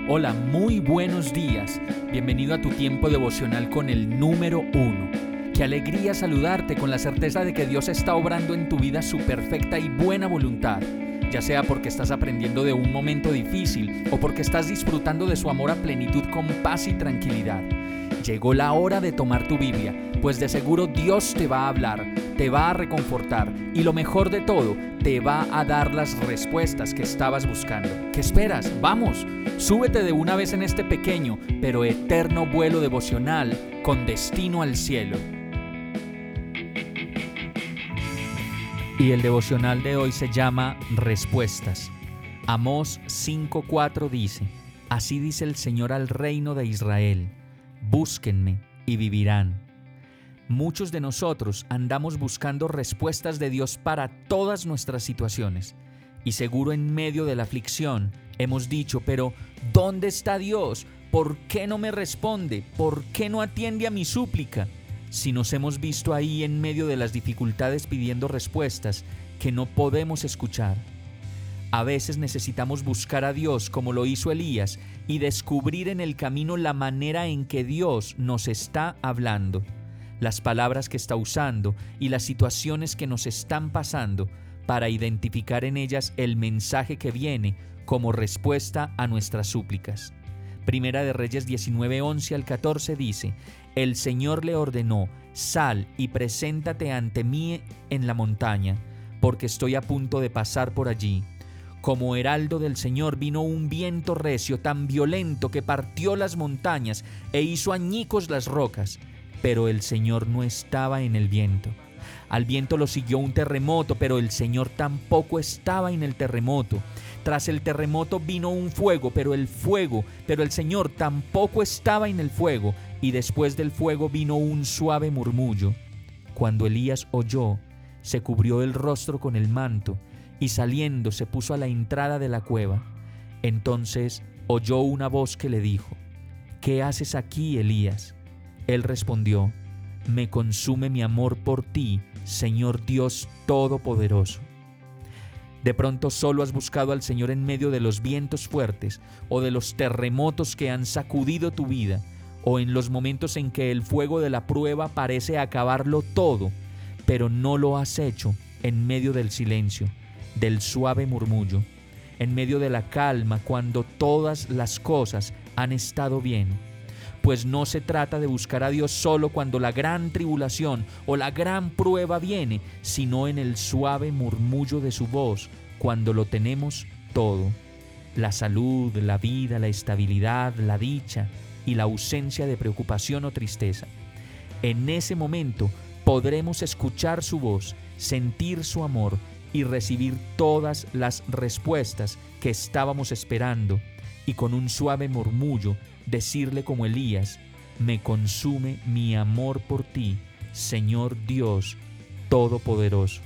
Hola, muy buenos días. Bienvenido a tu tiempo devocional con el número 1. Qué alegría saludarte con la certeza de que Dios está obrando en tu vida su perfecta y buena voluntad, ya sea porque estás aprendiendo de un momento difícil o porque estás disfrutando de su amor a plenitud con paz y tranquilidad. Llegó la hora de tomar tu Biblia, pues de seguro Dios te va a hablar, te va a reconfortar y lo mejor de todo, te va a dar las respuestas que estabas buscando. ¿Qué esperas? ¡Vamos! Súbete de una vez en este pequeño pero eterno vuelo devocional con destino al cielo. Y el devocional de hoy se llama Respuestas. Amós 5:4 dice: Así dice el Señor al reino de Israel: búsquenme y vivirán. Muchos de nosotros andamos buscando respuestas de Dios para todas nuestras situaciones. Y seguro en medio de la aflicción hemos dicho: pero ¿dónde está Dios? ¿Por qué no me responde? ¿Por qué no atiende a mi súplica? Si nos hemos visto ahí en medio de las dificultades pidiendo respuestas que no podemos escuchar. A veces necesitamos buscar a Dios como lo hizo Elías y descubrir en el camino la manera en que Dios nos está hablando, las palabras que está usando y las situaciones que nos están pasando para identificar en ellas el mensaje que viene como respuesta a nuestras súplicas. Primera de Reyes 19:11 al 14 dice: El Señor le ordenó: sal y preséntate ante mí en la montaña, porque estoy a punto de pasar por allí. Como heraldo del Señor vino un viento recio tan violento que partió las montañas e hizo añicos las rocas, pero el Señor no estaba en el viento. Al viento lo siguió un terremoto, pero el Señor tampoco estaba en el terremoto. Tras el terremoto vino un fuego, pero el Señor tampoco estaba en el fuego. Y después del fuego vino un suave murmullo. Cuando Elías oyó, se cubrió el rostro con el manto y saliendo se puso a la entrada de la cueva. Entonces oyó una voz que le dijo: ¿Qué haces aquí, Elías? Él respondió: Me consume mi amor por ti, Señor Dios Todopoderoso. De pronto solo has buscado al Señor en medio de los vientos fuertes o de los terremotos que han sacudido tu vida, o en los momentos en que el fuego de la prueba parece acabarlo todo, pero no lo has hecho en medio del silencio, del suave murmullo, en medio de la calma cuando todas las cosas han estado bien. Pues no se trata de buscar a Dios solo cuando la gran tribulación o la gran prueba viene, sino en el suave murmullo de su voz cuando lo tenemos todo: la salud, la vida, la estabilidad, la dicha y la ausencia de preocupación o tristeza. En ese momento podremos escuchar su voz, sentir su amor y recibir todas las respuestas que estábamos esperando, y con un suave murmullo decirle como Elías: Me consume mi amor por ti, Señor Dios Todopoderoso.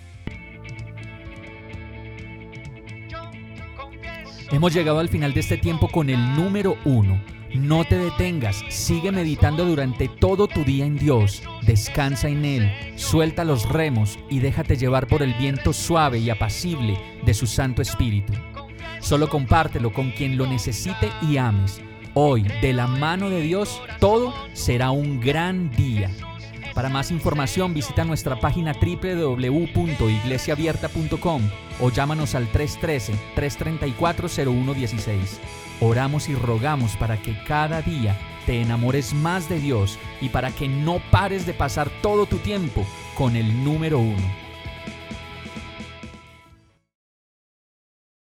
Hemos llegado al final de este tiempo con el número 1. No te detengas, sigue meditando durante todo tu día en Dios, descansa en Él, suelta los remos y déjate llevar por el viento suave y apacible de su Santo Espíritu. Solo compártelo con quien lo necesite y ames. Hoy, de la mano de Dios, todo será un gran día. Para más información, visita nuestra página www.iglesiaabierta.com o llámanos al 313-334-0116. Oramos y rogamos para que cada día te enamores más de Dios y para que no pares de pasar todo tu tiempo con el número 1.